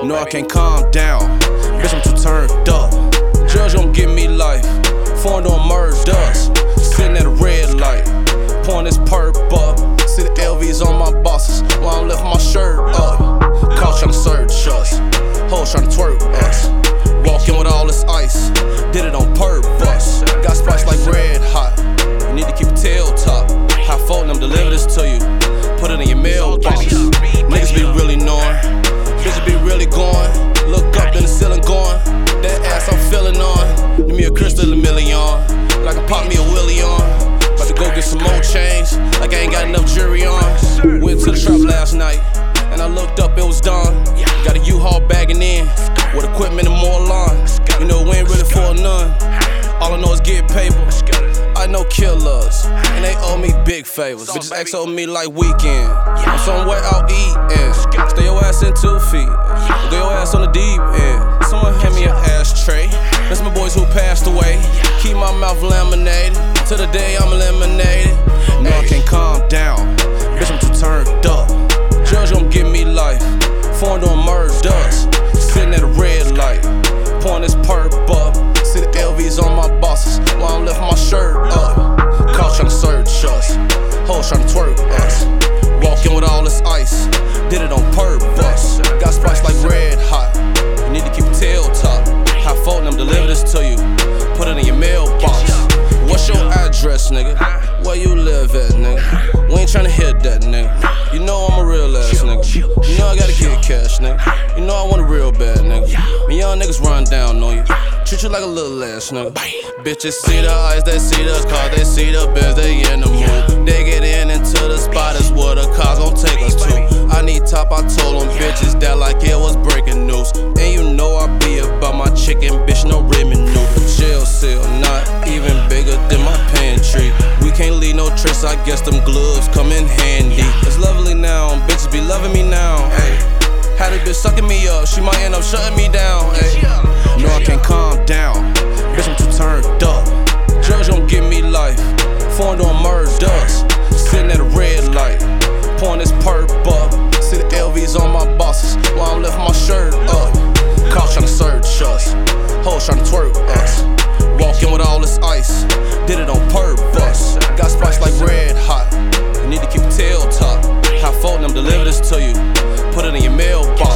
No, I can't calm down. Bitch, I'm too turned up. Judge gon' give me life. Foreign on murders. Sitting at a red light. Pouring this perp up. See the LVs on my bosses while I'm lifting my shirt up. Cops tryna search us. Hoes tryna twerk us. Walking with all this ice. Did it on purpose. Got spice like red hot. You need to keep a tail top. High phone them deliver this to you. Put it in your mailbox. Niggas be really knowing. Bitches be really going. Look up in the ceiling going. That ass I'm feeling on. Give me a crystal a million. Like I pop me a willy on. About to go get some more change. Like I ain't got enough jewelry on. Went to the trap last night. And I looked up, it was done. Got a U-Haul bagging in. With equipment and more lawn. You know we ain't really for none. All I know is get paper. I know killers, and they owe me big favors. Bitches X on me like weekend. I'm somewhere out eating. Stay your ass in 2 feet. Go your ass on the deep end. Someone hand me an ashtray. That's my boys who passed away. Keep my mouth laminated till the day I'm eliminated. No, I can't calm down. Bitch, I'm too turned up. Judge gon' give me life. Foreign on murders. Sitting at a red light. Pouring this perp up. See the LVs on my bosses while I'm lifting my shirt up. Cops tryna search us. Hoes tryna twerk us. Walking with all this ice. Did it on purpose. Got spice like red hot. You need to keep a tail top. High phone them deliver this to you. Put it in your mailbox. What's your address, nigga? Where you live at, nigga? We ain't tryna hit that, nigga. You know I'm a real ass nigga. You know I gotta get cash, nigga. You know I want a real bad nigga. Me young niggas run down on you. Treat you like a little ass nigga. Bitches see the eyes, they see the cars, they see the biz, they in the mood. They get into the spot, is where the cars gon' take us to. I need top, I told them bitches that like it was breaking news. And you know I be about my chicken, bitch, no ramen noodle. Jail cell, not even bigger than my pantry. We can't leave no trace, I guess them gloves come in handy. It's lovely now, bitches be loving me now, ayy. Had a bitch sucking me up, she might end up shutting me down, ayy. No, I can't calm down. Bitch, I'm too turned up. Judge gon' give me life. Foreign on murders. Sitting at a red light. Pouring this perp up. See the LVs on my bosses while I'm lifting my shirt up. Cops tryna search us. Hoes tryna twerk us. Walking with all this ice. Did it on purpose. Got spice like red hot. You need to keep a tail top. High phone them deliver this to you. Put it in your mailbox.